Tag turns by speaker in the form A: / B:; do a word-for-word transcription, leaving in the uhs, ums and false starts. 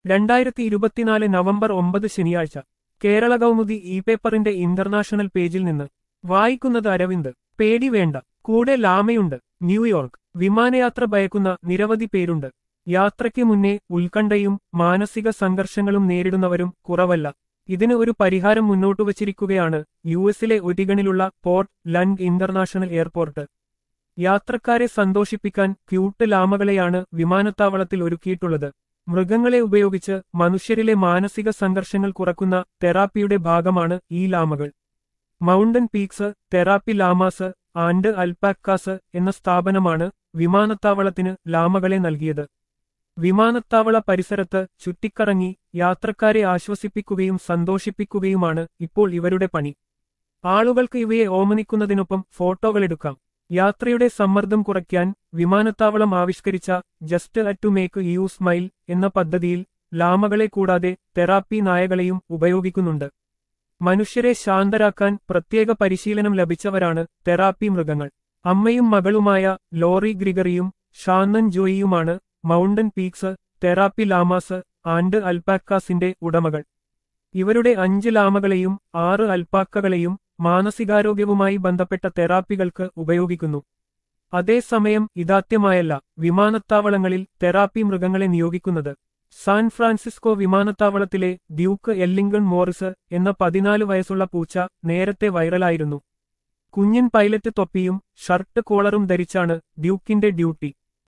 A: രണ്ടായിരത്തി ഇരുപത്തിനാല് നവംബർ ഒമ്പത് ശനിയാഴ്ച കേരള കൗമുദി ഇ പേപ്പറിന്റെ ഇന്റർനാഷണൽ പേജിൽ നിന്ന് വായിക്കുന്നത് അരവിന്ദ്. പേടി വേണ്ട, കൂടെ ലാമയുണ്ട്. ന്യൂയോർക്ക്. വിമാനയാത്ര ഭയക്കുന്ന നിരവധി പേരുണ്ട്. യാത്രയ്ക്ക് മുന്നേ ഉത്കണ്ഠയും മാനസിക സംഘർഷങ്ങളും നേരിടുന്നവരും കുറവല്ല. ഇതിന് ഒരു പരിഹാരം മുന്നോട്ടുവച്ചിരിക്കുകയാണ് യു എസിലെ ഒരിഗണിലുള്ള പോർട്ട് ലൻഡ് ഇന്റർനാഷണൽ എയർപോർട്ട്. യാത്രക്കാരെ സന്തോഷിപ്പിക്കാൻ ക്യൂട്ട് ലാമകളെയാണ് വിമാനത്താവളത്തിൽ ഒരുക്കിയിട്ടുള്ളത്. മൃഗങ്ങളെ ഉപയോഗിച്ച് മനുഷ്യരിലെ മാനസിക സംഘർഷങ്ങൾ കുറക്കുന്ന തെറാപ്പിയുടെ ഭാഗമാണ് ഈ ലാമകൾ. Mountain Peaks Therapy Llamas and alpacas എന്ന സ്ഥാപനമാണ് വിമാനത്താവളത്തിന് ലാമകളെ നൽകിയത്. വിമാനത്താവള പരിസരത്ത് ചുറ്റിക്കറങ്ങി യാത്രക്കാരെ ആശ്വസിപ്പിക്കുകയും സന്തോഷിപ്പിക്കുകയുമാണ് ഇപ്പോൾ ഇവരുടെ പണി. ആളുകൾക്ക് ഇവയെ ഓമനിക്കുന്നതിനൊപ്പം ഫോട്ടോകളെടുക്കാം. യാത്രയുടെ സമ്മർദ്ദം കുറയ്ക്കാൻ വിമാനത്താവളം ആവിഷ്കരിച്ച just at to make you smile എന്ന പദ്ധതിയിൽ ലാമകളെ കൂടാതെ തെറാപ്പി നായകളെയും ഉപയോഗിക്കുന്നുണ്ട്. മനുഷ്യരെ ശാന്തരാക്കാൻ പ്രത്യേക പരിശീലനം ലഭിച്ചവരാണ് തെറാപ്പി മൃഗങ്ങൾ. അമ്മയും മകളുമായ ലോറി ഗ്രിഗറിയും ഷാന്നൻ ജോയിയുമാണ് Mountain Peaks Therapy Llamas and അൽപാക്കാസിന്റെ ഉടമകൾ. ഇവരുടെ അഞ്ച് ലാമകളെയും ആറ് അൽപ്പാക്കകളെയും മാനസികാരോഗ്യവുമായി ബന്ധപ്പെട്ട തെറാപ്പികൾക്ക് ഉപയോഗിക്കുന്നു. അതേസമയം ഇതാദ്യമായല്ല വിമാനത്താവളങ്ങളിൽ തെറാപ്പി മൃഗങ്ങളെ നിയോഗിക്കുന്നത്. സാൻ ഫ്രാൻസിസ്കോ വിമാനത്താവളത്തിലെ ഡ്യൂക്ക് എല്ലിംഗൺ മോറിസ് എന്ന പതിനാല് വയസ്സുള്ള പൂച്ച നേരത്തെ വൈറലായിരുന്നു. കുഞ്ഞൻ പൈലറ്റ് തൊപ്പിയും ഷർട്ട് കോളറും ധരിച്ചാണ് ഡ്യൂക്കിന്റെ ഡ്യൂട്ടി.